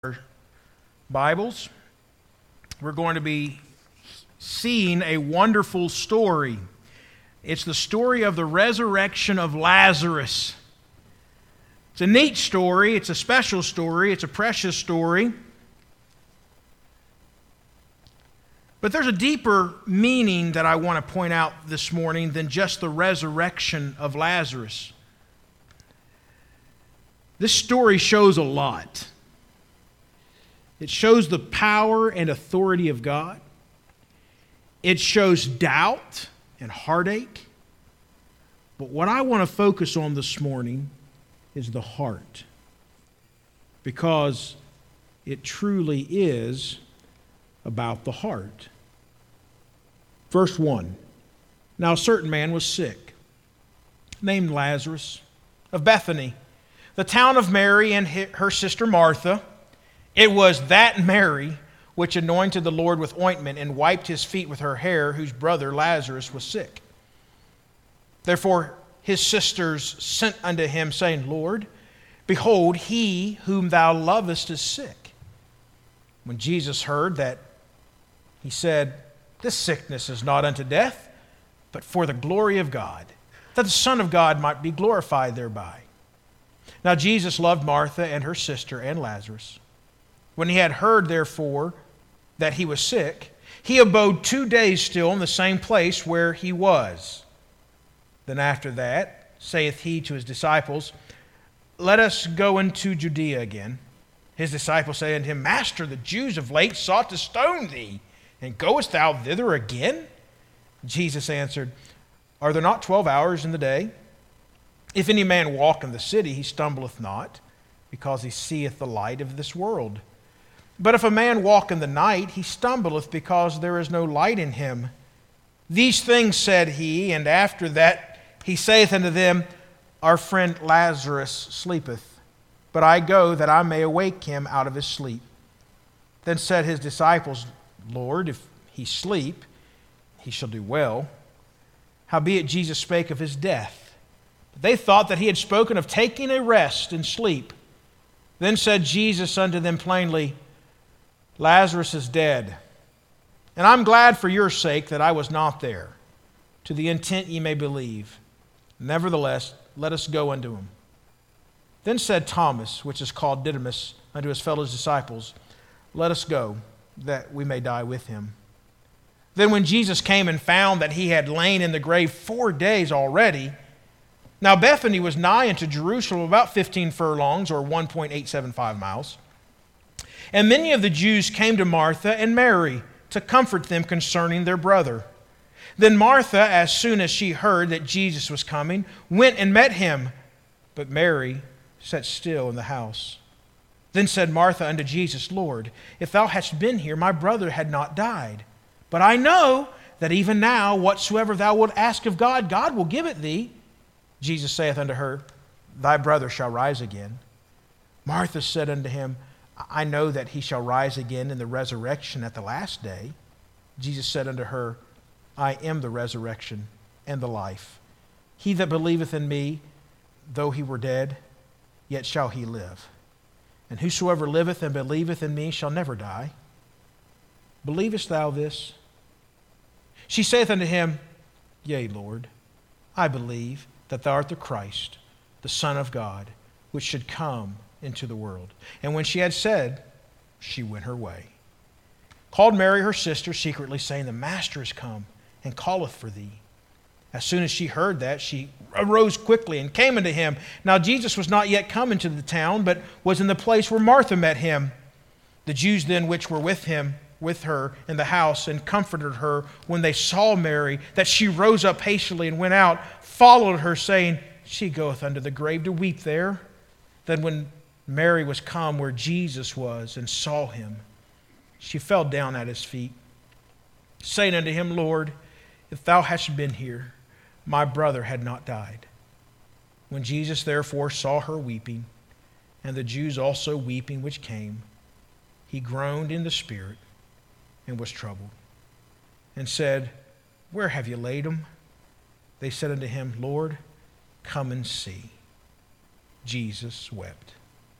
our Bibles, we're going to be seeing a wonderful story. It's the story of the resurrection of Lazarus. It's a neat story, it's a special story, it's a precious story. But there's a deeper meaning that I want to point out this morning than just the resurrection of Lazarus. This story shows a lot. It shows the power and authority of God. It shows doubt and heartache. But what I want to focus on this morning is the heart, because it truly is about the heart. Verse 1. Now a certain man was sick, named Lazarus, of Bethany, the town of Mary and her sister Martha. It was that Mary which anointed the Lord with ointment and wiped his feet with her hair, whose brother Lazarus was sick. Therefore his sisters sent unto him, saying, Lord, behold, he whom thou lovest is sick. When Jesus heard that, he said, This sickness is not unto death, but for the glory of God, that the Son of God might be glorified thereby. Now Jesus loved Martha and her sister and Lazarus. When he had heard, therefore, that he was sick, he abode 2 days still in the same place where he was. Then after that, saith he to his disciples, Let us go into Judea again. His disciples say unto him, Master, the Jews of late sought to stone thee, and goest thou thither again? Jesus answered, Are there not 12 hours in the day? If any man walk in the city, he stumbleth not, because he seeth the light of this world. But if a man walk in the night, he stumbleth, because there is no light in him. These things said he, and after that he saith unto them, Our friend Lazarus sleepeth, but I go that I may awake him out of his sleep. Then said his disciples, Lord, if he sleep, he shall do well. Howbeit Jesus spake of his death. But they thought that he had spoken of taking a rest and sleep. Then said Jesus unto them plainly, Lazarus is dead, and I'm glad for your sake that I was not there, to the intent ye may believe. Nevertheless, let us go unto him. Then said Thomas, which is called Didymus, unto his fellow disciples, Let us go, that we may die with him. Then when Jesus came and found that he had lain in the grave 4 days already, now Bethany was nigh unto Jerusalem, about 15 furlongs, or 1.875 miles. And many of the Jews came to Martha and Mary to comfort them concerning their brother. Then Martha, as soon as she heard that Jesus was coming, went and met him, but Mary sat still in the house. Then said Martha unto Jesus, Lord, if thou hadst been here, my brother had not died. But I know that even now, whatsoever thou wilt ask of God, God will give it thee. Jesus saith unto her, Thy brother shall rise again. Martha said unto him, I know that he shall rise again in the resurrection at the last day. Jesus said unto her, I am the resurrection and the life. He that believeth in me, though he were dead, yet shall he live. And whosoever liveth and believeth in me shall never die. Believest thou this? She saith unto him, Yea, Lord, I believe that thou art the Christ, the Son of God, which should come into the world. And when she had said, she went her way. Called Mary her sister secretly, saying, The Master is come, and calleth for thee. As soon as she heard that, she arose quickly and came unto him. Now Jesus was not yet come into the town, but was in the place where Martha met him. The Jews then which were with her in the house, and comforted her when they saw Mary, that she rose up hastily and went out, followed her, saying, She goeth unto the grave to weep there. Then when Mary was come where Jesus was, and saw him, she fell down at his feet, saying unto him, Lord, if thou hadst been here, my brother had not died. When Jesus therefore saw her weeping, and the Jews also weeping which came, he groaned in the spirit, and was troubled, and said, Where have you laid him? They said unto him, Lord, come and see. Jesus wept.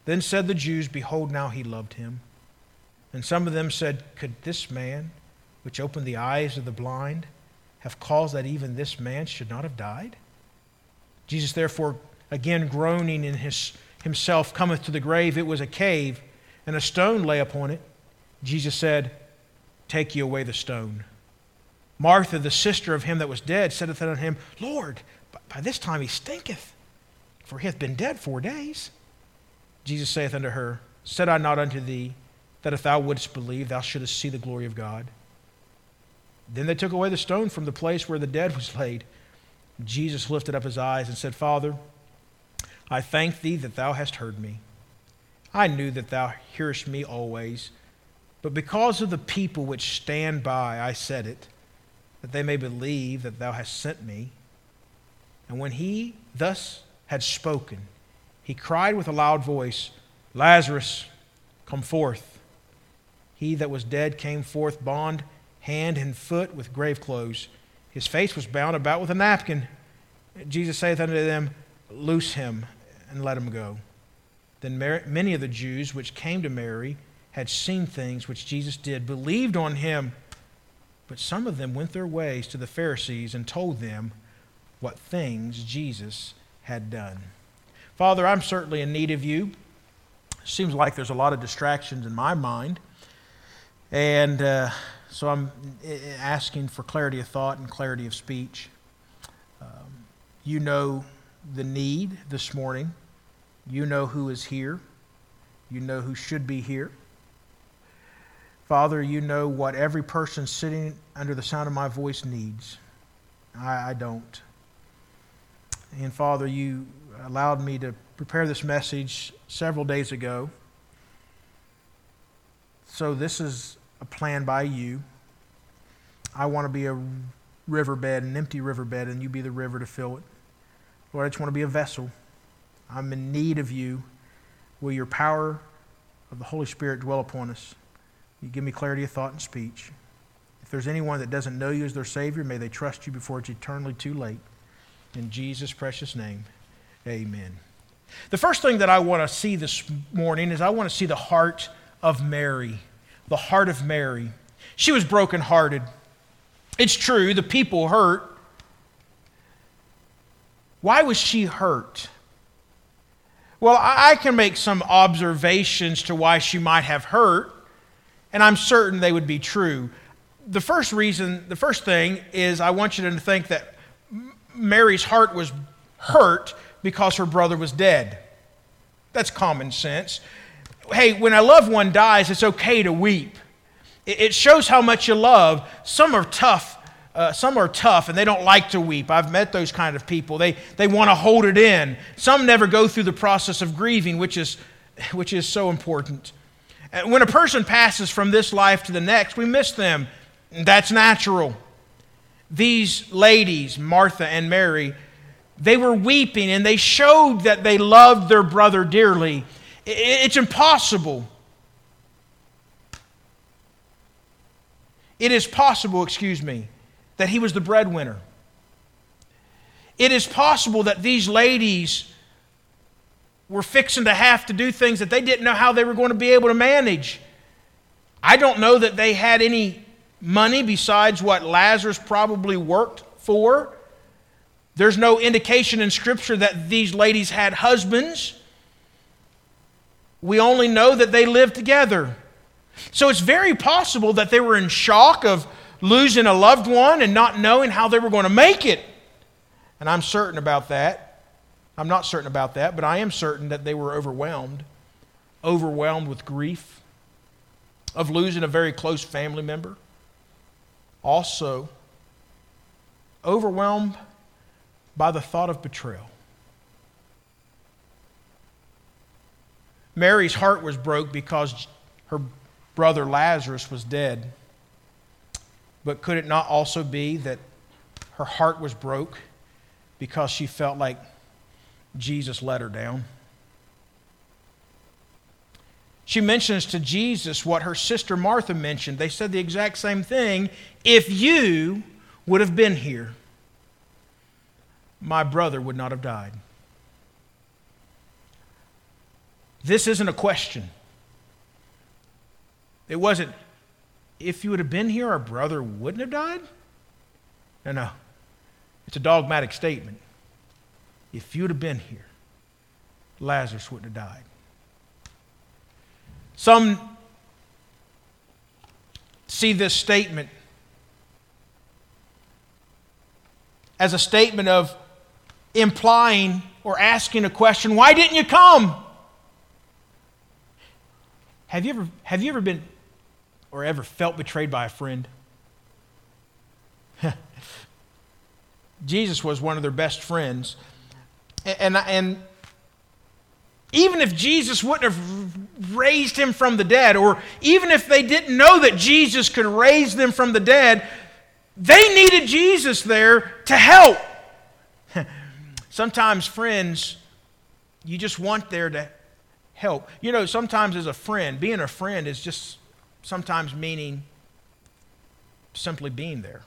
Then said the Jews, Behold, now he loved him. And some of them said, Could this man, which opened the eyes of the blind, have caused that even this man should not have died? Jesus therefore, again groaning in himself, cometh to the grave. It was a cave, and a stone lay upon it. Jesus said, Take ye away the stone. Martha, the sister of him that was dead, saith unto him, Lord, by this time he stinketh, for he hath been dead 4 days. Jesus saith unto her, Said I not unto thee, that if thou wouldst believe, thou shouldest see the glory of God? Then they took away the stone from the place where the dead was laid. Jesus lifted up his eyes and said, Father, I thank thee that thou hast heard me. I knew that thou hearest me always, but because of the people which stand by, I said it, that they may believe that thou hast sent me. And when he thus had spoken, he cried with a loud voice, Lazarus, come forth. He that was dead came forth, bound hand and foot with grave clothes. His face was bound about with a napkin. Jesus saith unto them, Loose him, and let him go. Then many of the Jews which came to Mary had seen things which Jesus did, believed on him. But some of them went their ways to the Pharisees and told them what things Jesus had done. Father, I'm certainly in need of you. Seems like there's a lot of distractions in my mind. And so I'm asking for clarity of thought and clarity of speech. You know the need this morning. You know who is here. You know who should be here. Father, you know what every person sitting under the sound of my voice needs. I don't. And Father, you allowed me to prepare this message several days ago. So this is a plan by you. I want to be a riverbed, an empty riverbed, and you be the river to fill it. Lord, I just want to be a vessel. I'm in need of you. Will your power of the Holy Spirit dwell upon us? You give me clarity of thought and speech. If there's anyone that doesn't know you as their Savior, may they trust you before it's eternally too late. In Jesus' precious name, amen. The first thing that I want to see this morning is I want to see the heart of Mary. The heart of Mary. She was brokenhearted. It's true, the people hurt. Why was she hurt? Well, I can make some observations to why she might have hurt, and I'm certain they would be true. The first thing is I want you to think that Mary's heart was hurt because her brother was dead. That's common sense. Hey, when a loved one dies, it's okay to weep. It shows how much you love. Some are tough and they don't like to weep. I've met those kind of people. They want to hold it in. Some never go through the process of grieving, which is so important. And when a person passes from this life to the next, we miss them. That's natural. These ladies, Martha and Mary, they were weeping and they showed that they loved their brother dearly. It's impossible. It is possible, that he was the breadwinner. It is possible that these ladies were fixing to have to do things that they didn't know how they were going to be able to manage. I don't know that they had any money besides what Lazarus probably worked for. There's no indication in Scripture that these ladies had husbands. We only know that they lived together. So it's very possible that they were in shock of losing a loved one and not knowing how they were going to make it. And I'm certain about that. I'm not certain about that, but I am certain that they were overwhelmed with grief of losing a very close family member. Also, overwhelmed by the thought of betrayal. Mary's heart was broke because her brother Lazarus was dead. But could it not also be that her heart was broke because she felt like Jesus let her down? She mentions to Jesus what her sister Martha mentioned. They said the exact same thing. If you would have been here, my brother would not have died. This isn't a question. It wasn't, if you would have been here, our brother wouldn't have died? No. It's a dogmatic statement. If you would have been here, Lazarus wouldn't have died. Some see this statement as a statement of implying or asking a question, why didn't you come? Have you ever been or ever felt betrayed by a friend? Jesus was one of their best friends. And even if Jesus wouldn't have raised him from the dead, or even if they didn't know that Jesus could raise them from the dead, they needed Jesus there to help. Sometimes friends, you just want there to help. You know, sometimes as a friend, being a friend is just sometimes meaning simply being there.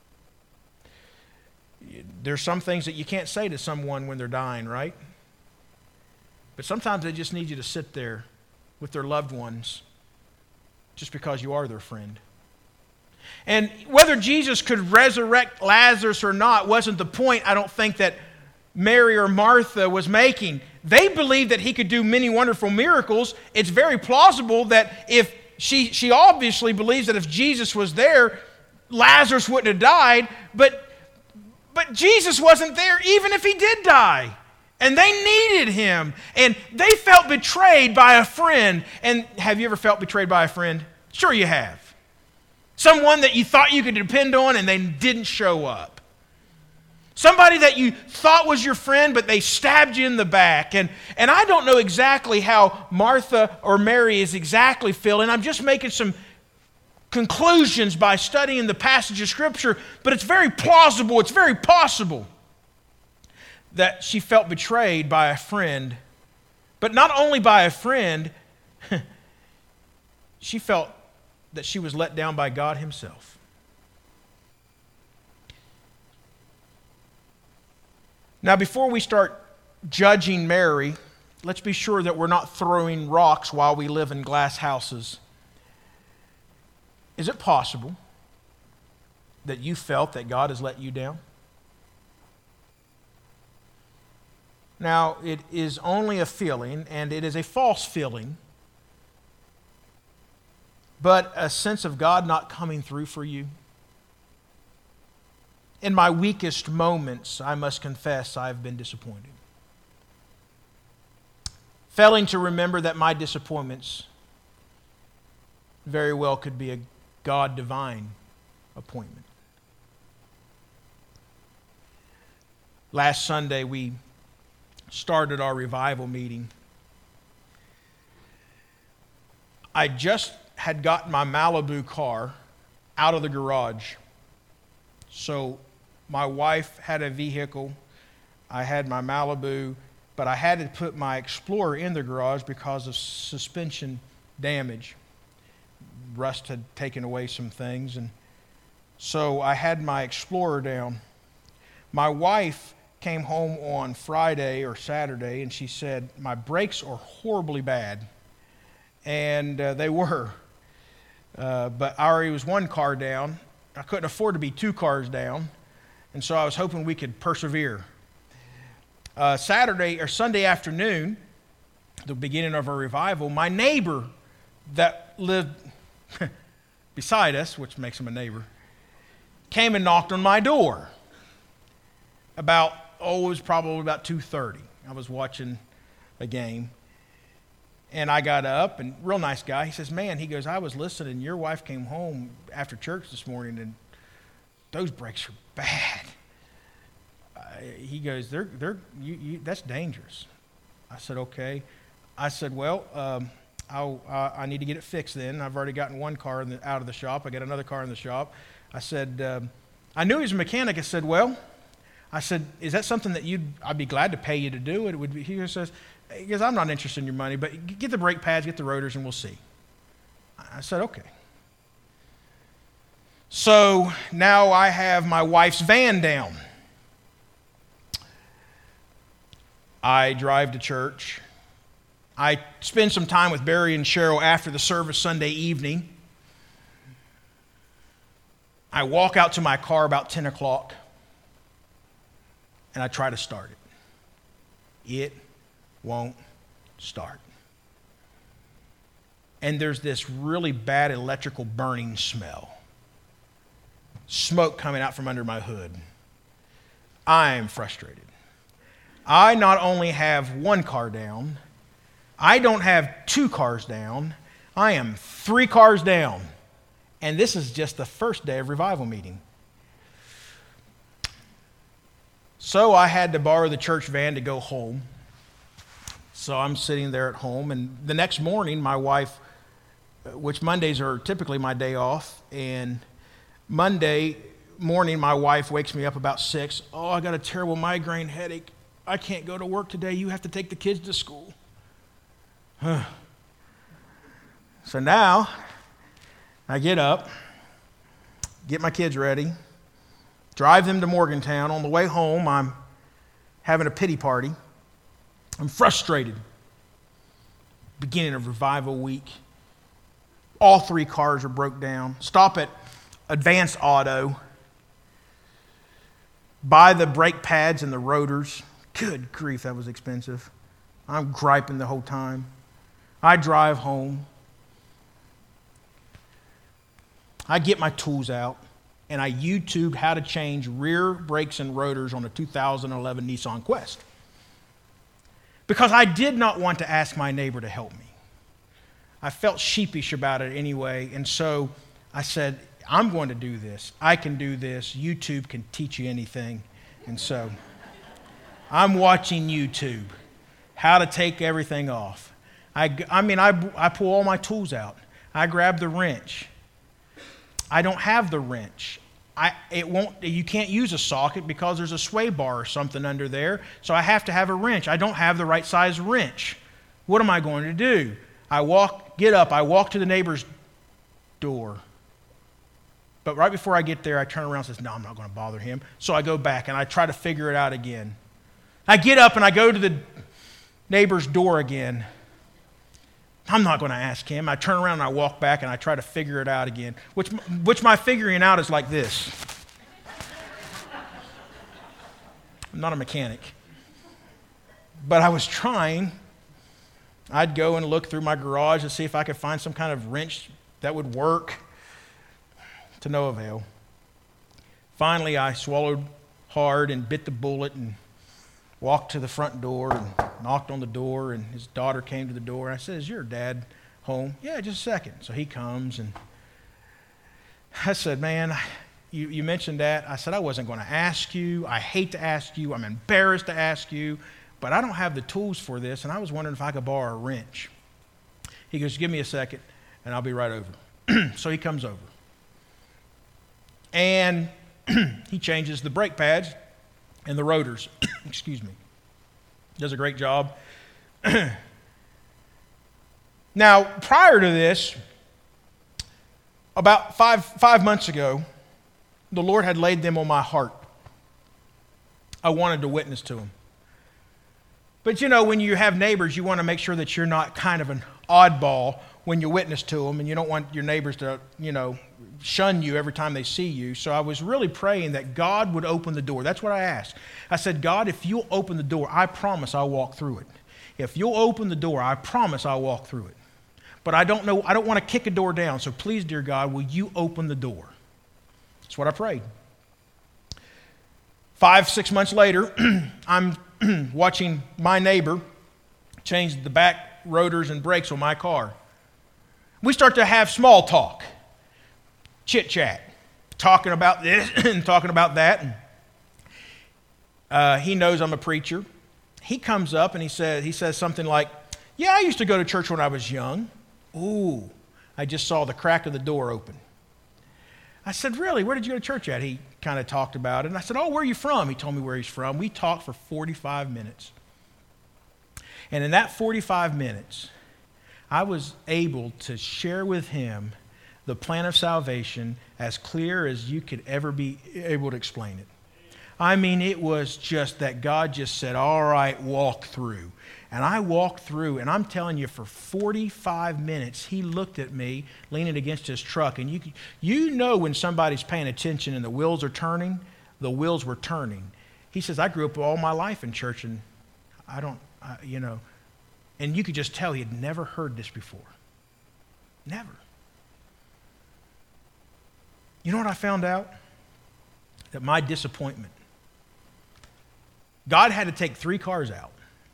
There's some things that you can't say to someone when they're dying, right? But sometimes they just need you to sit there with their loved ones just because you are their friend. And whether Jesus could resurrect Lazarus or not wasn't the point, I don't think, that Mary or Martha was making. They believed that he could do many wonderful miracles. It's very plausible that if she obviously believes that if Jesus was there, Lazarus wouldn't have died, but Jesus wasn't there even if he did die. And they needed him. And they felt betrayed by a friend. And have you ever felt betrayed by a friend? Sure you have. Someone that you thought you could depend on and they didn't show up. Somebody that you thought was your friend, but they stabbed you in the back. And I don't know exactly how Martha or Mary is exactly feeling. I'm just making some conclusions by studying the passage of Scripture, but it's very plausible, it's very possible that she felt betrayed by a friend. But not only by a friend, she felt that she was let down by God himself. Now, before we start judging Mary, let's be sure that we're not throwing rocks while we live in glass houses. Is it possible that you felt that God has let you down? Now, it is only a feeling, and it is a false feeling, but a sense of God not coming through for you. In my weakest moments, I must confess I've been disappointed. Failing to remember that my disappointments very well could be a God divine appointment. Last Sunday, we started our revival meeting. I just had gotten my Malibu car out of the garage. So my wife had a vehicle. I had my Malibu, but I had to put my Explorer in the garage because of suspension damage. Rust had taken away some things, and so I had my Explorer down. My wife came home on Friday or Saturday, and she said, my brakes are horribly bad. And they were. But I already was one car down. I couldn't afford to be two cars down, and so I was hoping we could persevere. Saturday or Sunday afternoon, the beginning of our revival, my neighbor that lived beside us, which makes him a neighbor, came and knocked on my door. It was probably about 2:30. I was watching a game, and I got up, and real nice guy. He says, man, he goes, I was listening. Your wife came home after church this morning, and those brakes are bad. He goes, that's dangerous. I said, okay. I said, well, I need to get it fixed then. I've already gotten one car out of the shop. I got another car in the shop. I said, I knew he was a mechanic. I said, well, is that something that I'd be glad to pay you to do? It would be. He goes, I'm not interested in your money, but get the brake pads, get the rotors, and we'll see. I said, okay. So now I have my wife's van down. I drive to church. I spend some time with Barry and Cheryl after the service Sunday evening. I walk out to my car about 10 o'clock, and I try to start it. It won't start. And there's this really bad electrical burning smell. Smoke coming out from under my hood. I am frustrated. I not only have one car down, I don't have 2 cars down, I am 3 cars down. And this is just the first day of revival meeting. So I had to borrow the church van to go home. So I'm sitting there at home, and the next morning my wife, which Mondays are typically my day off, and Monday morning my wife wakes me up about 6. Oh, I got a terrible migraine headache. I can't go to work today. You have to take the kids to school. So now I get up, get my kids ready, drive them to Morgantown. On the way home, I'm having a pity party. I'm frustrated. Beginning of revival week. All 3 cars are broke down. Stop at Advanced Auto. Buy the brake pads and the rotors. Good grief, that was expensive. I'm griping the whole time. I drive home. I get my tools out, and I YouTube how to change rear brakes and rotors on a 2011 Nissan Quest. Because I did not want to ask my neighbor to help me. I felt sheepish about it anyway, and so I said, I'm going to do this. I can do this. YouTube can teach you anything. And so I'm watching YouTube, how to take everything off. I pull all my tools out. I grab the wrench. I don't have the wrench. You can't use a socket because there's a sway bar or something under there, so I have to have a wrench. I don't have the right size wrench. What am I going to do? I walk to the neighbor's door. But right before I get there, I turn around and say, no, I'm not going to bother him. So I go back and I try to figure it out again. I get up and I go to the neighbor's door again. I'm not going to ask him. I turn around and I walk back and I try to figure it out again, which my figuring out is like this. I'm not a mechanic. But I was trying. I'd go and look through my garage to see if I could find some kind of wrench that would work, to no avail. Finally, I swallowed hard and bit the bullet and walked to the front door and knocked on the door, and his daughter came to the door. I said, is your dad home? Yeah, just a second. So he comes, and I said, man, you mentioned that. I said, I wasn't going to ask you. I hate to ask you. I'm embarrassed to ask you, but I don't have the tools for this, and I was wondering if I could borrow a wrench. He goes, give me a second, and I'll be right over. So he comes over. And he changes the brake pads and the rotors. Excuse me. Does a great job. Now, prior to this, about five months ago, the Lord had laid them on my heart. I wanted to witness to them. But when you have neighbors, you want to make sure that you're not kind of an oddball when you witness to them, and you don't want your neighbors to, shun you every time they see you. So I was really praying that God would open the door. That's what I asked. I said, God, if you'll open the door, I promise I'll walk through it. If you'll open the door, I promise I'll walk through it. But I don't want to kick a door down, so please, dear God, will you open the door? That's what I prayed. 5-6 months later, I'm watching my neighbor change the back rotors and brakes on my car. We start to have small talk, chit-chat, talking about this and talking about that. And, he knows I'm a preacher. He comes up and he says something like, yeah, I used to go to church when I was young. Ooh, I just saw the crack of the door open. I said, really? Where did you go to church at? He kind of talked about it. And I said, oh, where are you from? He told me where he's from. We talked for 45 minutes. And in that 45 minutes, I was able to share with him the plan of salvation as clear as you could ever be able to explain it. I mean, it was just that God just said, all right, walk through. And I walked through, and I'm telling you, for 45 minutes, he looked at me leaning against his truck. And you know when somebody's paying attention and the wheels are turning, the wheels were turning. He says, I grew up all my life in church, and and you could just tell he had never heard this before. Never. You know what I found out? That my disappointment, God had to take 3 cars out.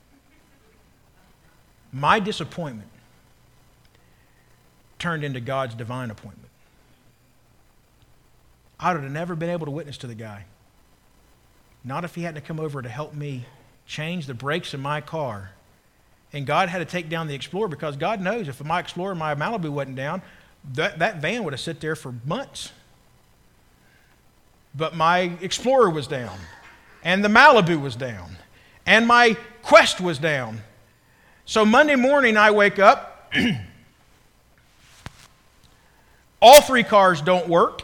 My disappointment turned into God's divine appointment. I would have never been able to witness to the guy. Not if he hadn't come over to help me change the brakes in my car. And God had to take down the Explorer because God knows if my Explorer and my Malibu wasn't down, that van would have sat there for months. But my Explorer was down, and the Malibu was down, and my Quest was down. So Monday morning I wake up, all 3 cars don't work,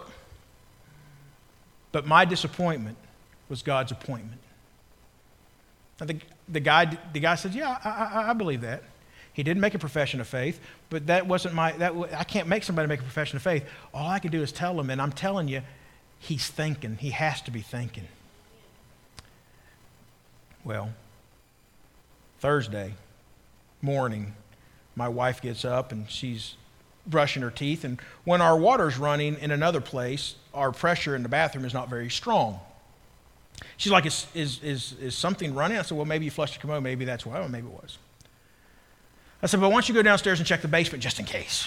but my disappointment was God's appointment. And the guy said, yeah, I believe that. He didn't make a profession of faith, but that wasn't I can't make somebody make a profession of faith. All I can do is tell him, and I'm telling you, he's thinking. He has to be thinking. Well, Thursday morning, my wife gets up and she's brushing her teeth. And when our water's running in another place, our pressure in the bathroom is not very strong. She's like, is something running? I said, well, maybe you flushed the commode. Maybe that's why. Well, maybe it was. I said, but why don't you go downstairs and check the basement just in case?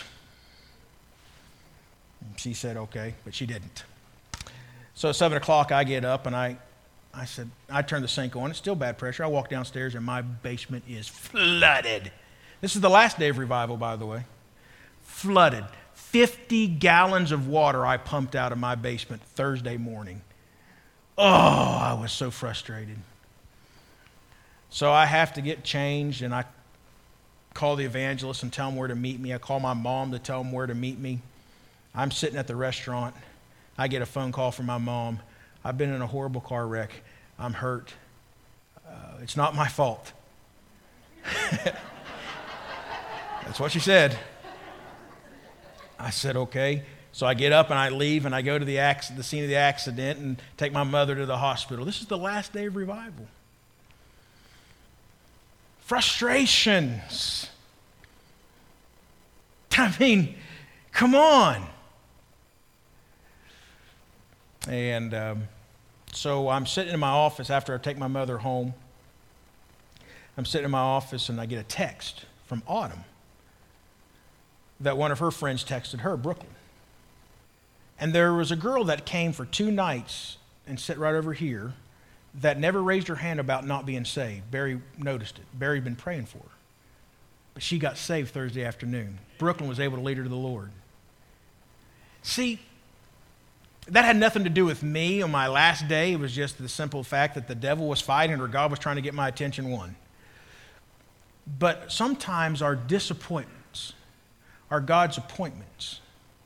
And she said, okay, but she didn't. So at 7 o'clock, I get up and I said, I turn the sink on. It's still bad pressure. I walk downstairs and my basement is flooded. This is the last day of revival, by the way. Flooded. 50 gallons of water I pumped out of my basement Thursday morning. Oh, I was so frustrated. So I have to get changed, and I call the evangelist and tell him where to meet me. I call my mom to tell him where to meet me. I'm sitting at the restaurant. I get a phone call from my mom. I've been in a horrible car wreck. I'm hurt. It's not my fault. That's what she said. I said, okay. So I get up and I leave and I go to the scene of the accident and take my mother to the hospital. This is the last day of revival. Frustrations. I mean, come on. And so I'm sitting in my office after I take my mother home. I'm sitting in my office and I get a text from Autumn that one of her friends texted her, Brooklyn. And there was a girl that came for 2 nights and sat right over here that never raised her hand about not being saved. Barry noticed it. Barry had been praying for her. But she got saved Thursday afternoon. Brooklyn was able to lead her to the Lord. See, that had nothing to do with me on my last day. It was just the simple fact that the devil was fighting or God was trying to get my attention won. But sometimes our disappointments are God's appointments.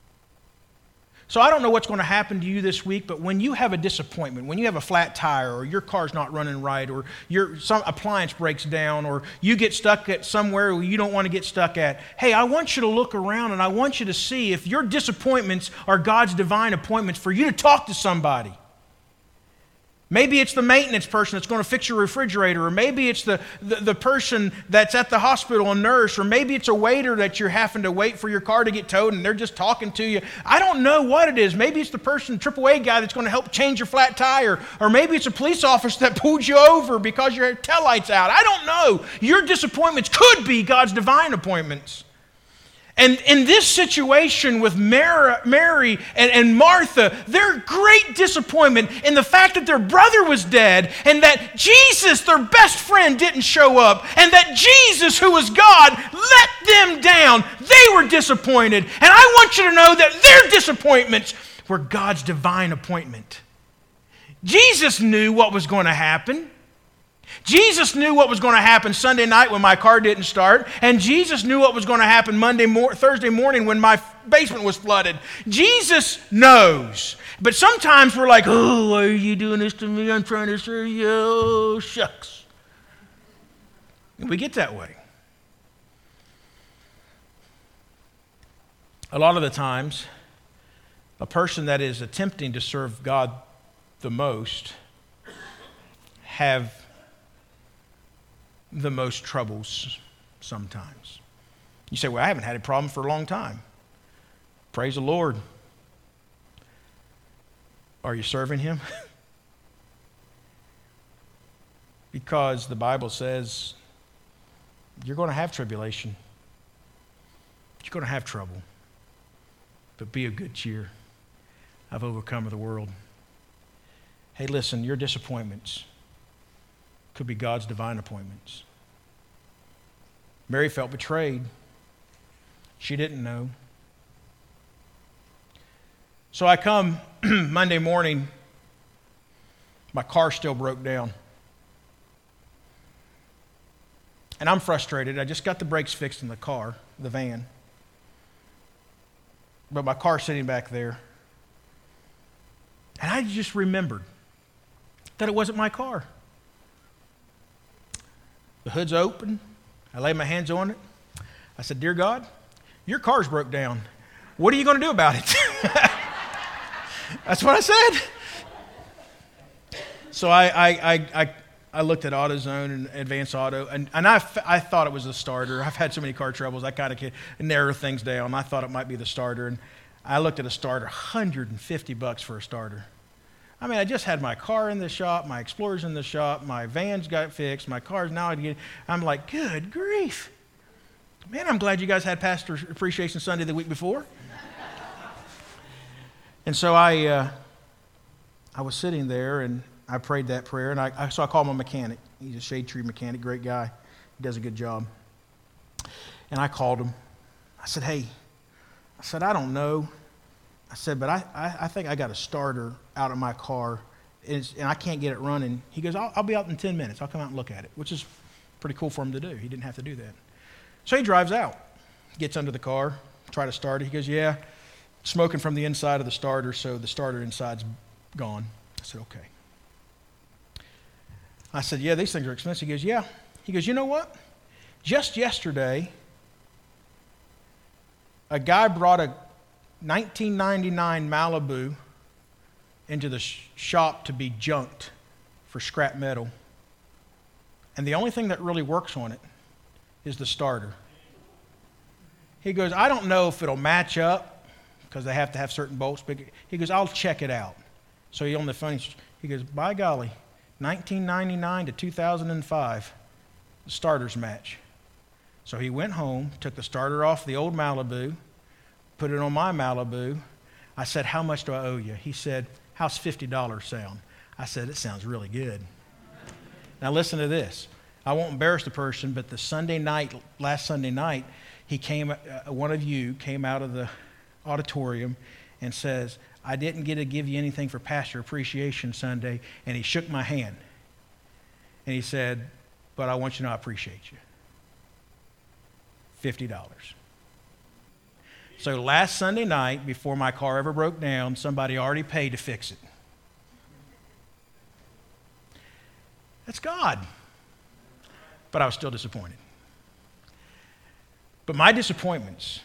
So I don't know what's going to happen to you this week, but when you have a disappointment, when you have a flat tire or your car's not running right or some appliance breaks down or you get stuck at somewhere where you don't want to get stuck at, hey, I want you to look around and I want you to see if your disappointments are God's divine appointments for you to talk to somebody. Maybe it's the maintenance person that's going to fix your refrigerator, or maybe it's the person that's at the hospital, a nurse, or maybe it's a waiter that you're having to wait for your car to get towed and they're just talking to you. I don't know what it is. Maybe it's the person, AAA guy, that's going to help change your flat tire, or maybe it's a police officer that pulled you over because your taillight's out. I don't know. Your disappointments could be God's divine appointments. And in this situation with Mary and Martha, their great disappointment in the fact that their brother was dead and that Jesus, their best friend, didn't show up and that Jesus, who was God, let them down. They were disappointed. And I want you to know that their disappointments were God's divine appointment. Jesus knew what was going to happen. Jesus knew what was going to happen Sunday night when my car didn't start, and Jesus knew what was going to happen Thursday morning when my basement was flooded. Jesus knows. But sometimes we're like, oh, why are you doing this to me? I'm trying to serve you. Oh, shucks. And we get that way. A lot of the times, a person that is attempting to serve God the most have the most troubles sometimes. You say, well, I haven't had a problem for a long time. Praise the Lord. Are you serving Him? Because the Bible says you're going to have tribulation. You're going to have trouble. But be of good cheer. I've overcome the world. Hey, listen, your disappointments could be God's divine appointments. Mary felt betrayed. She didn't know. So I come Monday morning, my car still broke down. And I'm frustrated. I just got the brakes fixed in the car, the van. But my car's sitting back there. And I just remembered that it wasn't my car. The hood's open. I laid my hands on it. I said, Dear God, your car's broke down. What are you going to do about it? That's what I said. So I looked at AutoZone and Advance Auto, and I thought it was the starter. I've had so many car troubles, I kind of narrow things down. I thought it might be the starter, and I looked at a starter, $150 for a starter. I mean, I just had my car in the shop, my Explorer's in the shop, my van's got fixed, my car's now, I'm like, good grief. Man, I'm glad you guys had Pastor Appreciation Sunday the week before. And so I was sitting there, and I prayed that prayer, and so I called my mechanic. He's a shade tree mechanic, great guy. He does a good job. And I called him. I said, hey, I don't know. I said, but I think I got a starter out of my car, and I can't get it running. He goes, I'll be out in 10 minutes. I'll come out and look at it, which is pretty cool for him to do. He didn't have to do that. So he drives out, gets under the car, try to start it. He goes, yeah, smoking from the inside of the starter, so the starter inside's gone. I said, okay. I said, yeah, these things are expensive. He goes, yeah. He goes, you know what? Just yesterday, a guy brought a 1999 Malibu into the shop to be junked for scrap metal. And the only thing that really works on it is the starter. He goes, I don't know if it'll match up because they have to have certain bolts. But he goes, I'll check it out. So he on the phone, he goes, by golly, 1999 to 2005, the starters match. So he went home, took the starter off the old Malibu, put it on my Malibu. I said, how much do I owe you? He said, how's $50 sound? I said, it sounds really good. Now listen to this. I won't embarrass the person, but last Sunday night, one of you came out of the auditorium and says, I didn't get to give you anything for Pastor Appreciation Sunday, and he shook my hand. And he said, but I want you to know I appreciate you. $50. So last Sunday night, before my car ever broke down, somebody already paid to fix it. That's God. But I was still disappointed. But my disappointments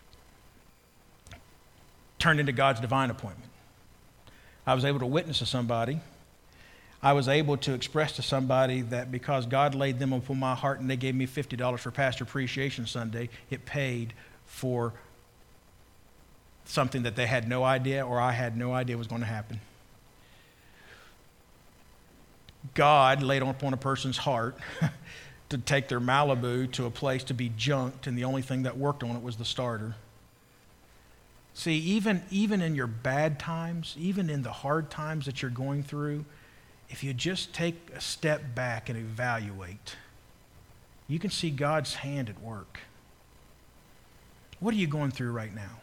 turned into God's divine appointment. I was able to witness to somebody. I was able to express to somebody that because God laid them upon my heart and they gave me $50 for Pastor Appreciation Sunday, it paid for something that they had no idea or I had no idea was going to happen. God laid upon a person's heart to take their Malibu to a place to be junked, and the only thing that worked on it was the starter. See, even in your bad times, even in the hard times that you're going through, if you just take a step back and evaluate, you can see God's hand at work. What are you going through right now?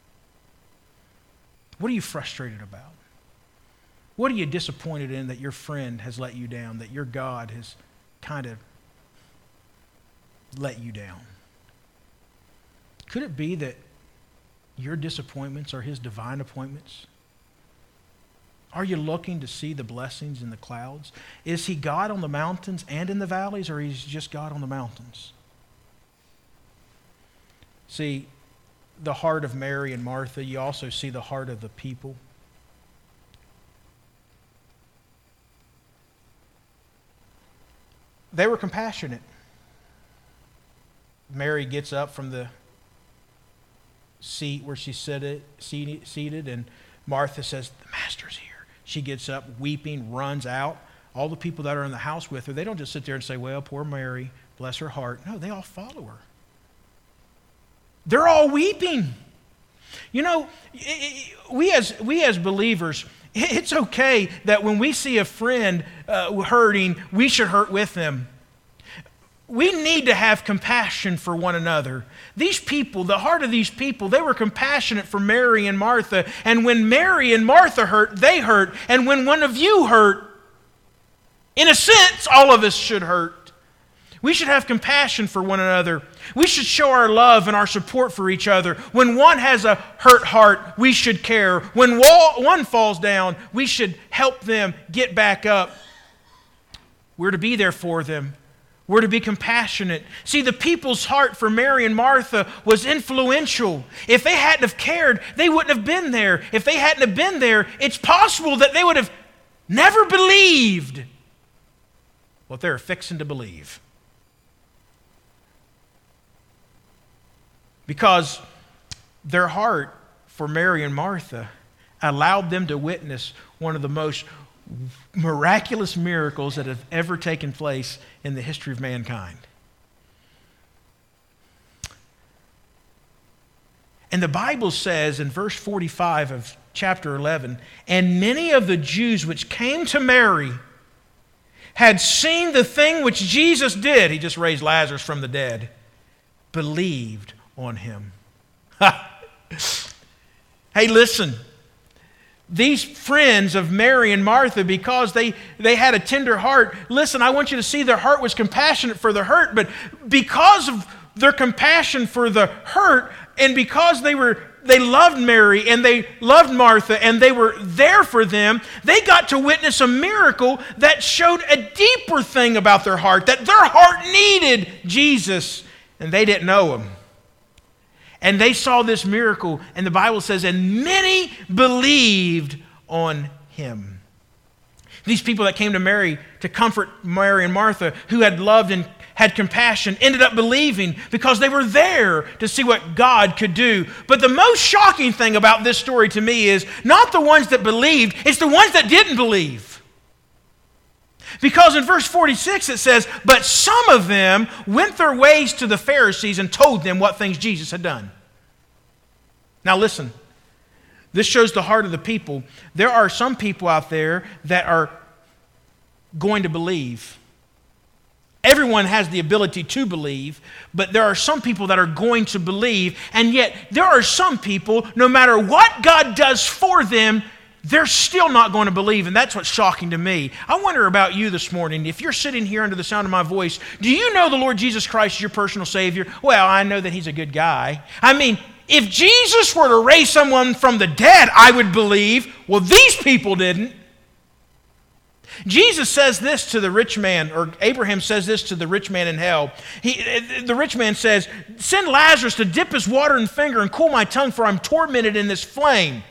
What are you frustrated about? What are you disappointed in that your friend has let you down, that your God has kind of let you down? Could it be that your disappointments are his divine appointments? Are you looking to see the blessings in the clouds? Is he God on the mountains and in the valleys, or he's just God on the mountains? See, the heart of Mary and Martha, you also see the heart of the people. They were compassionate. Mary gets up from the seat where she's seated, and Martha says, "The Master's here." She gets up, weeping, runs out. All the people that are in the house with her, they don't just sit there and say, "Well, poor Mary, bless her heart." No, they all follow her. They're all weeping. You know, we as believers, it's okay that when we see a friend hurting, we should hurt with them. We need to have compassion for one another. These people, the heart of these people, they were compassionate for Mary and Martha. And when Mary and Martha hurt, they hurt. And when one of you hurt, in a sense, all of us should hurt. We should have compassion for one another. We should show our love and our support for each other. When one has a hurt heart, we should care. When one falls down, we should help them get back up. We're to be there for them. We're to be compassionate. See, the people's heart for Mary and Martha was influential. If they hadn't have cared, they wouldn't have been there. If they hadn't have been there, it's possible that they would have never believed what they're fixing to believe. Because their heart for Mary and Martha allowed them to witness one of the most miraculous miracles that have ever taken place in the history of mankind. And the Bible says in verse 45 of chapter 11, "And many of the Jews which came to Mary had seen the thing which Jesus did," he just raised Lazarus from the dead, "believed on him." Hey, listen. These friends of Mary and Martha, because they had a tender heart, listen, I want you to see their heart was compassionate for the hurt, but because of their compassion for the hurt, and because they loved Mary and they loved Martha and they were there for them, they got to witness a miracle that showed a deeper thing about their heart, that their heart needed Jesus and they didn't know him. And they saw this miracle, and the Bible says, "And many believed on him." These people that came to Mary to comfort Mary and Martha, who had loved and had compassion, ended up believing because they were there to see what God could do. But the most shocking thing about this story to me is not the ones that believed, it's the ones that didn't believe. Because in verse 46 it says, "But some of them went their ways to the Pharisees and told them what things Jesus had done." Now listen, this shows the heart of the people. There are some people out there that are going to believe. Everyone has the ability to believe, but there are some people that are going to believe, and yet there are some people, no matter what God does for them, they're still not going to believe, and that's what's shocking to me. I wonder about you this morning. If you're sitting here under the sound of my voice, do you know the Lord Jesus Christ is your personal Savior? Well, I know that He's a good guy. I mean, if Jesus were to raise someone from the dead, I would believe. Well, these people didn't. Jesus says this to the rich man, or Abraham says this to the rich man in hell. The rich man says, "Send Lazarus to dip his water and finger and cool my tongue, for I'm tormented in this flame."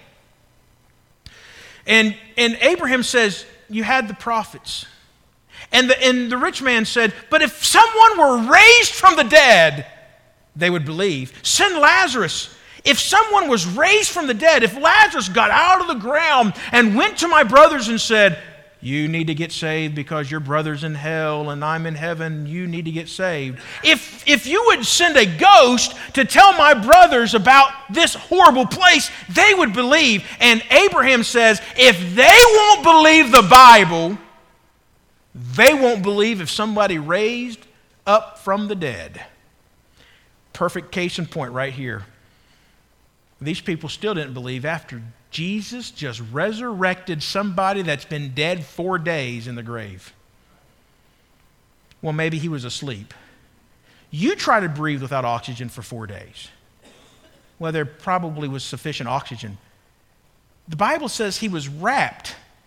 And Abraham says, "You had the prophets." And the rich man said, "But if someone were raised from the dead, they would believe. Send Lazarus. If someone was raised from the dead, if Lazarus got out of the ground and went to my brothers and said, 'You need to get saved because your brother's in hell and I'm in heaven, you need to get saved.' If you would send a ghost to tell my brothers about this horrible place, they would believe." And Abraham says, if they won't believe the Bible, they won't believe if somebody raised up from the dead. Perfect case in point right here. These people still didn't believe after Jesus just resurrected somebody that's been dead 4 days in the grave. Well, maybe he was asleep. You try to breathe without oxygen for 4 days. Well, there probably was sufficient oxygen. The Bible says he was wrapped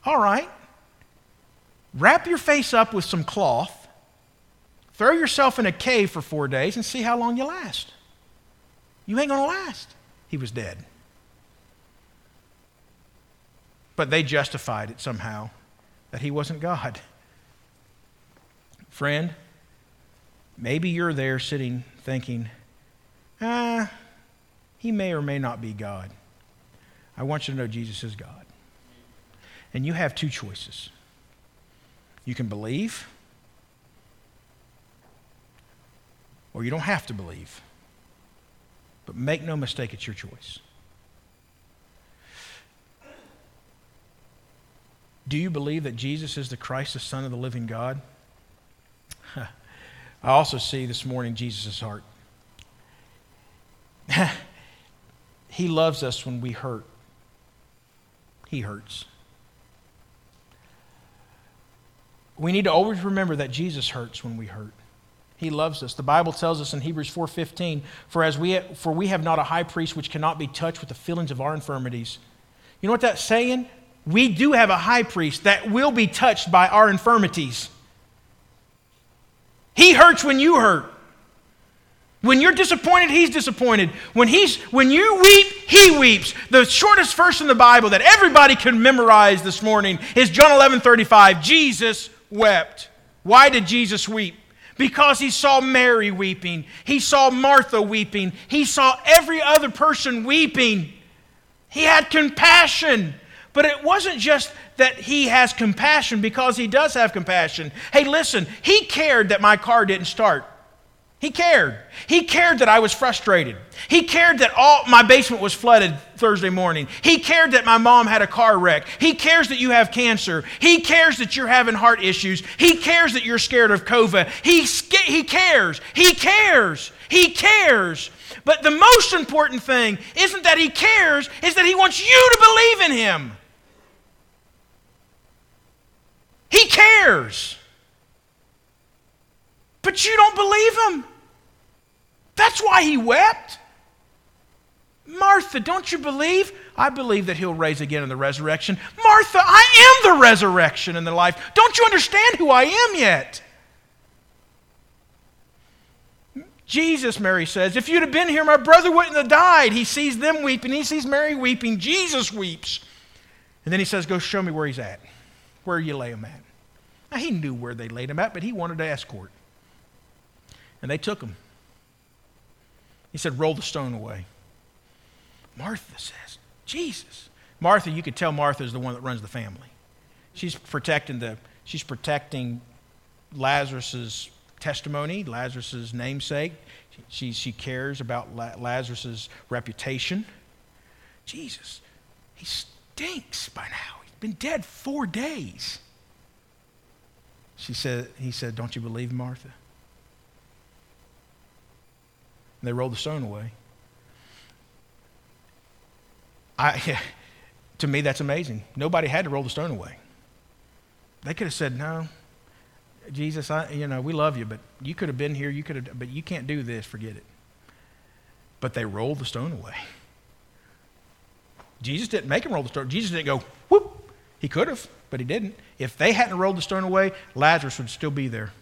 All right. Wrap your face up with some cloth, throw yourself in a cave for 4 days, and see how long you last. You ain't going to last. He was dead. But they justified it somehow, that he wasn't God. Friend, maybe you're there sitting thinking, he may or may not be God. I want you to know Jesus is God. And you have two choices. You can believe, or you don't have to believe. But make no mistake, it's your choice. Do you believe that Jesus is the Christ, the Son of the living God? I also see this morning Jesus' heart. He loves us when we hurt. He hurts. We need to always remember that Jesus hurts when we hurt. He loves us. The Bible tells us in Hebrews 4:15, for we have not a high priest which cannot be touched with the feelings of our infirmities. You know what that's saying? We do have a high priest that will be touched by our infirmities. He hurts when you hurt. When you're disappointed, he's disappointed. When you weep, he weeps. The shortest verse in the Bible that everybody can memorize this morning is John 11:35. Jesus wept. Why did Jesus weep? Because he saw Mary weeping. He saw Martha weeping. He saw every other person weeping. He had compassion. But it wasn't just that he has compassion, because he does have compassion. Hey, listen, he cared that my car didn't start. He cared. He cared that I was frustrated. He cared that my basement was flooded Thursday morning. He cared that my mom had a car wreck. He cares that you have cancer. He cares that you're having heart issues. He cares that you're scared of COVID. He cares. He cares. He cares. But the most important thing isn't that he cares, is that he wants you to believe in him. He cares. But you don't believe him. That's why he wept. Martha, don't you believe? I believe that he'll raise again in the resurrection. Martha, I am the resurrection and the life. Don't you understand who I am yet? Jesus, Mary says, if you'd have been here, my brother wouldn't have died. He sees them weeping. He sees Mary weeping. Jesus weeps. And then he says, go show me where he's at. Where you lay him at. Now, he knew where they laid him at, but he wanted to escort. And they took him. He said, roll the stone away. Martha says, Jesus. Martha, you could tell Martha is the one that runs the family. She's protecting Lazarus' testimony, Lazarus' namesake. She cares about Lazarus' reputation. Jesus, he stinks by now. He's been dead 4 days. He said, don't you believe, Martha? And they rolled the stone away. To me, that's amazing. Nobody had to roll the stone away. They could have said, no, Jesus, we love you, but you could have been here, but you can't do this, forget it. But they rolled the stone away. Jesus didn't make him roll the stone. Jesus didn't go, whoop. He could have, but he didn't. If they hadn't rolled the stone away, Lazarus would still be there.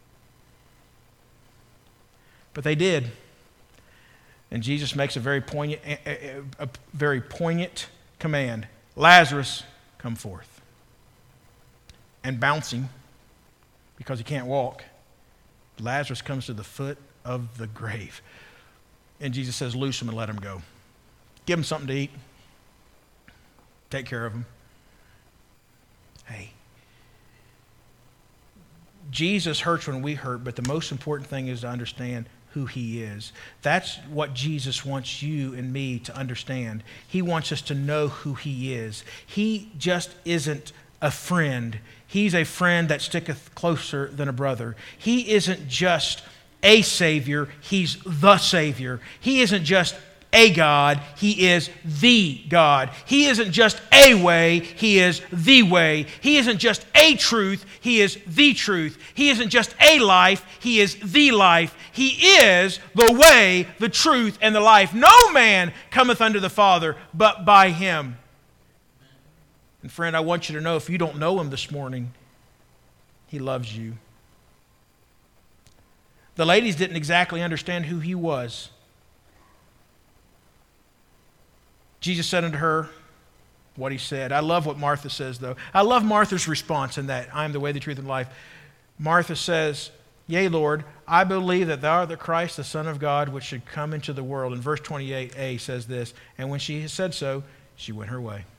But they did. And Jesus makes a very poignant command. Lazarus, come forth. And bouncing, because he can't walk, Lazarus comes to the foot of the grave. And Jesus says, loose him and let him go. Give him something to eat. Take care of him. Hey, Jesus hurts when we hurt, but the most important thing is to understand who he is. That's what Jesus wants you and me to understand. He wants us to know who he is. He just isn't a friend. He's a friend that sticketh closer than a brother. He isn't just a Savior. He's the Savior. He isn't just a God. He is the God. He isn't just a way. He is the way. He isn't just a truth. He is the truth. He isn't just a life. He is the life. He is the way, the truth, and the life. No man cometh unto the Father but by him. And friend, I want you to know, if you don't know him this morning, he loves you. The ladies didn't exactly understand who he was. Jesus said unto her what he said. I love what Martha says, though. I love Martha's response in that, I am the way, the truth, and life. Martha says, Yea, Lord, I believe that thou art the Christ, the Son of God, which should come into the world. And verse 28a says this, and when she said so, she went her way.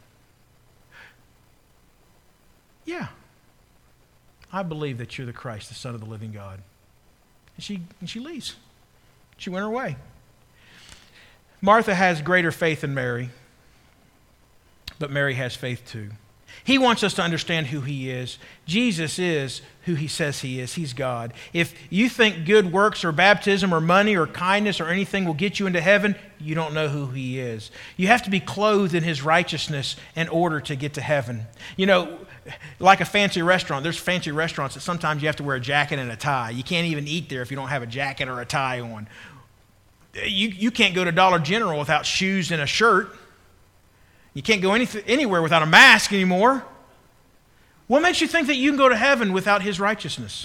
Yeah, I believe that you're the Christ, the Son of the living God. And she leaves. She went her way. Martha has greater faith than Mary, but Mary has faith too. He wants us to understand who he is. Jesus is who he says he is. He's God. If you think good works or baptism or money or kindness or anything will get you into heaven, you don't know who he is. You have to be clothed in his righteousness in order to get to heaven. You know, like a fancy restaurant, there's fancy restaurants that sometimes you have to wear a jacket and a tie. You can't even eat there if you don't have a jacket or a tie on. You can't go to Dollar General without shoes and a shirt. You can't go anywhere without a mask anymore. What makes you think that you can go to heaven without his righteousness?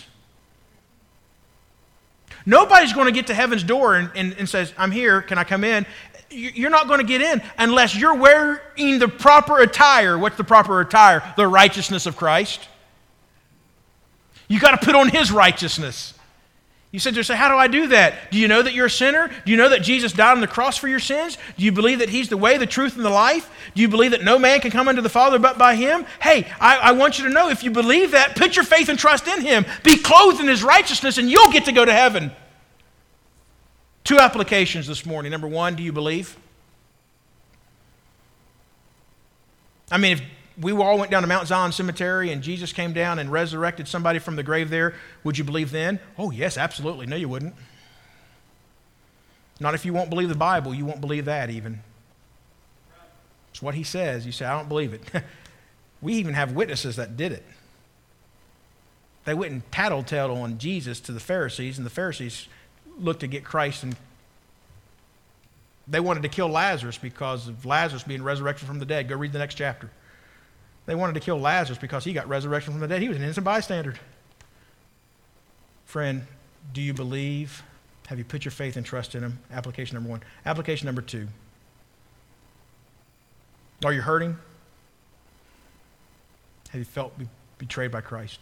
Nobody's going to get to heaven's door and says, I'm here, can I come in? You're not going to get in unless you're wearing the proper attire. What's the proper attire? The righteousness of Christ. You got to put on his righteousness. You said to yourself, how do I do that? Do you know that you're a sinner? Do you know that Jesus died on the cross for your sins? Do you believe that he's the way, the truth, and the life? Do you believe that no man can come unto the Father but by him? Hey, I want you to know, if you believe that, put your faith and trust in him. Be clothed in his righteousness and you'll get to go to heaven. 2 applications this morning. Number 1, do you believe? I mean, if we all went down to Mount Zion Cemetery and Jesus came down and resurrected somebody from the grave there, would you believe then? Oh, yes, absolutely. No, you wouldn't. Not if you won't believe the Bible. You won't believe that even. It's what he says. You say, I don't believe it. We even have witnesses that did it. They went and tattletale on Jesus to the Pharisees, and the Pharisees looked to get Christ, and they wanted to kill Lazarus because of Lazarus being resurrected from the dead. Go read the next chapter. They wanted to kill Lazarus because he got resurrection from the dead. He was an innocent bystander. Friend, do you believe? Have you put your faith and trust in him? Application number 1. Application number 2. Are you hurting? Have you felt betrayed by Christ?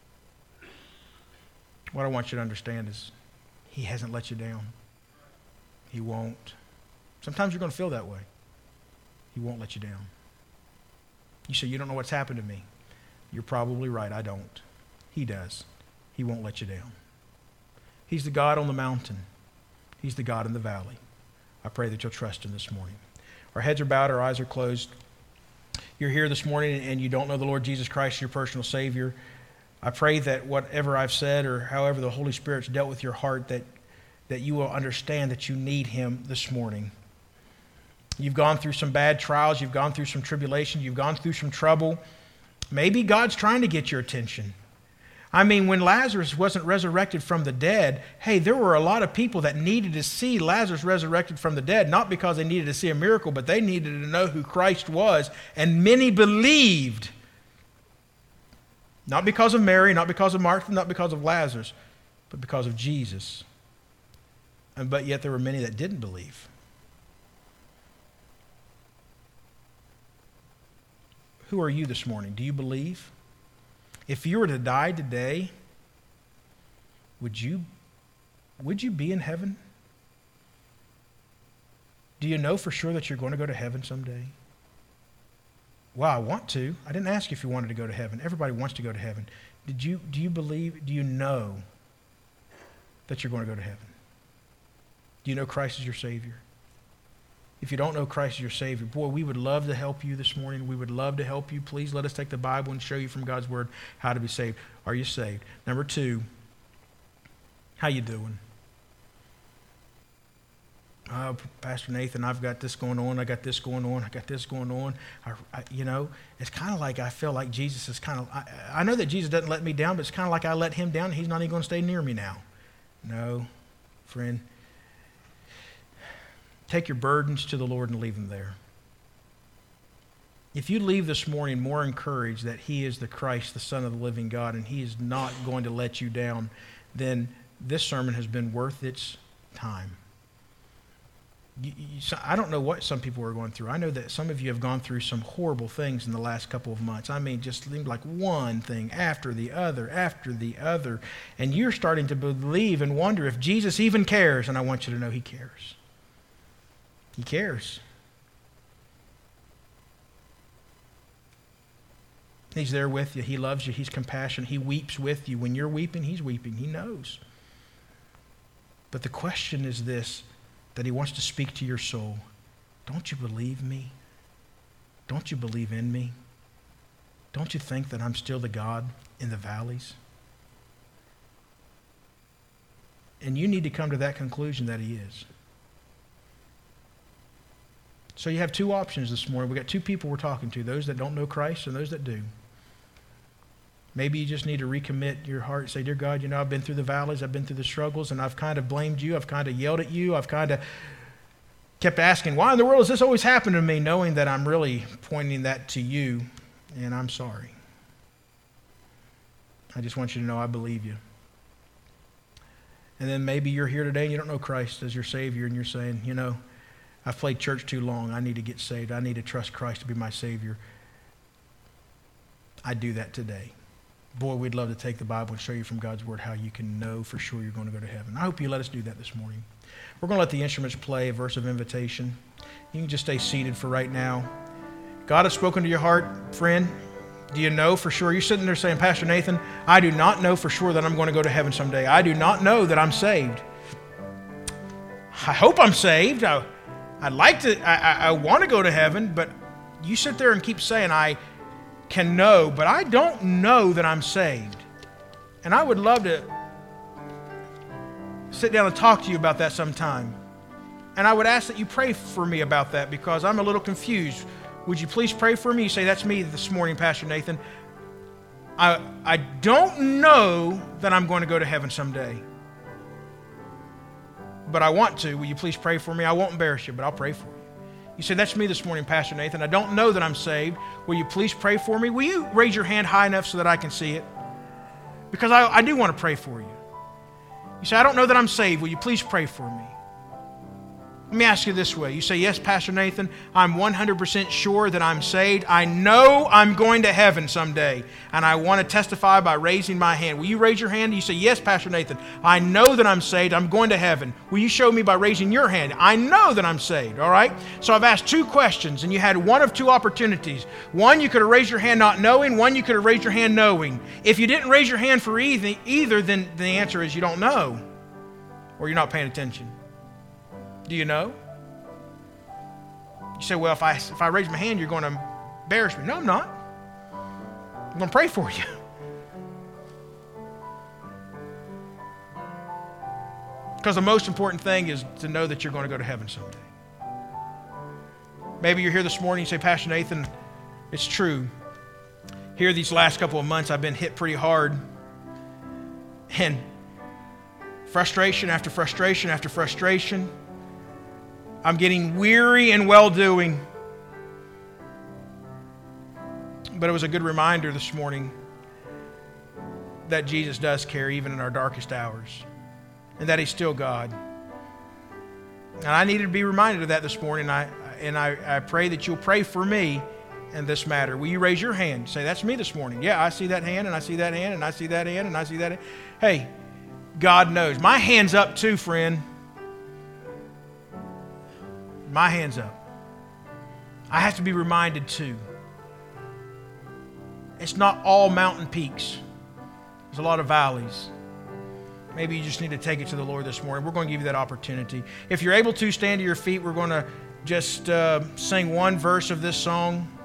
What I want you to understand is he hasn't let you down. He won't. Sometimes you're going to feel that way. He won't let you down. You say, you don't know what's happened to me. You're probably right, I don't. He does. He won't let you down. He's the God on the mountain. He's the God in the valley. I pray that you'll trust him this morning. Our heads are bowed, our eyes are closed. You're here this morning and you don't know the Lord Jesus Christ, your personal Savior. I pray that whatever I've said or however the Holy Spirit's dealt with your heart, that you will understand that you need him this morning. You've gone through some bad trials. You've gone through some tribulation. You've gone through some trouble. Maybe God's trying to get your attention. I mean, when Lazarus wasn't resurrected from the dead, hey, there were a lot of people that needed to see Lazarus resurrected from the dead, not because they needed to see a miracle, but they needed to know who Christ was, and many believed. Not because of Mary, not because of Martha, not because of Lazarus, but because of Jesus. But yet there were many that didn't believe. Who are you this morning? Do you believe? If you were to die today, would you be in heaven? Do you know for sure that you're going to go to heaven someday? Well, I want to. I didn't ask you if you wanted to go to heaven. Everybody wants to go to heaven. Do you believe, do you know that you're going to go to heaven? Do you know Christ is your Savior? If you don't know Christ as your Savior, boy, we would love to help you this morning. We would love to help you. Please let us take the Bible and show you from God's Word how to be saved. Are you saved? Number 2, how you doing? Oh, Pastor Nathan, I've got this going on. I got this going on. I got this going on. It's kind of like I feel like Jesus is kind of, I know that Jesus doesn't let me down, but it's kind of like I let him down and he's not even going to stay near me now. No, friend. Take your burdens to the Lord and leave them there. if you leave this morning more encouraged that He is the Christ, the Son of the living God, and He is not going to let you down, then this sermon has been worth its time. I don't know what some people are going through. I know that some of you have gone through some horrible things in the last couple of months. I mean, just like one thing after the other, and you're starting to believe and wonder if Jesus even cares, and I want you to know He cares. He cares. He's there with you. He loves you. He's compassionate. He weeps with you. When you're weeping, He's weeping. He knows. But the question is this, that He wants to speak to your soul. Don't you believe me? Don't you believe in me? Don't you think that I'm still the God in the valleys? And you need to come to that conclusion that He is. So you have two options this morning. We've got two people we're talking to, those that don't know Christ and those that do. Maybe you just need to recommit your heart and say, dear God, I've been through the valleys, I've been through the struggles, and I've kind of blamed you, I've kind of yelled at you, I've kind of kept asking, why in the world has this always happened to me, knowing that I'm really pointing that to you, and I'm sorry. I just want you to know I believe you. And then maybe you're here today and you don't know Christ as your Savior, and you're saying, I've played church too long, I need to get saved, I need to trust Christ to be my Savior. I do that today. Boy, we'd love to take the Bible and show you from God's Word how you can know for sure you're going to go to heaven. I hope you let us do that this morning. We're going to let the instruments play a verse of invitation. You can just stay seated for right now. God has spoken to your heart, friend. Do you know for sure? You're sitting there saying, Pastor Nathan, I do not know for sure that I'm going to go to heaven someday. I do not know that I'm saved. I hope I'm saved. I'd like to, I want to go to heaven, but you sit there and keep saying, I can know, but I don't know that I'm saved. And I would love to sit down and talk to you about that sometime. And I would ask that you pray for me about that, because I'm a little confused. Would you please pray for me? You say, that's me this morning, Pastor Nathan. I don't know that I'm going to go to heaven someday, but I want to. Will you please pray for me? I won't embarrass you, but I'll pray for you. You say, that's me this morning, Pastor Nathan. I don't know that I'm saved. Will you please pray for me? Will you raise your hand high enough so that I can see it? Because I do want to pray for you. You say, I don't know that I'm saved. Will you please pray for me? Let me ask you this way. You say, yes, Pastor Nathan, I'm 100% sure that I'm saved. I know I'm going to heaven someday, and I want to testify by raising my hand. Will you raise your hand? You say, yes, Pastor Nathan, I know that I'm saved. I'm going to heaven. Will you show me by raising your hand? I know that I'm saved, all right? So I've asked two questions, and you had one of two opportunities. One, you could have raised your hand not knowing. One, you could have raised your hand knowing. If you didn't raise your hand for either, then the answer is you don't know, or you're not paying attention. Do you know? You say, well, if I raise my hand, you're going to embarrass me. No, I'm not. I'm going to pray for you. Because the most important thing is to know that you're going to go to heaven someday. Maybe you're here this morning, you say, Pastor Nathan, it's true. Here these last couple of months, I've been hit pretty hard. And frustration after frustration after frustration. I'm getting weary and well-doing. But it was a good reminder this morning that Jesus does care even in our darkest hours, and that He's still God. And I needed to be reminded of that this morning, and I pray that you'll pray for me in this matter. Will you raise your hand? Say, that's me this morning. Yeah, I see that hand, and I see that hand, and I see that hand, and I see that hand. Hey, God knows. My hand's up too, friend. My hand's up. I have to be reminded too. It's not all mountain peaks. There's a lot of valleys. Maybe you just need to take it to the Lord this morning. We're going to give you that opportunity. If you're able to, stand to your feet. We're going to just sing one verse of this song.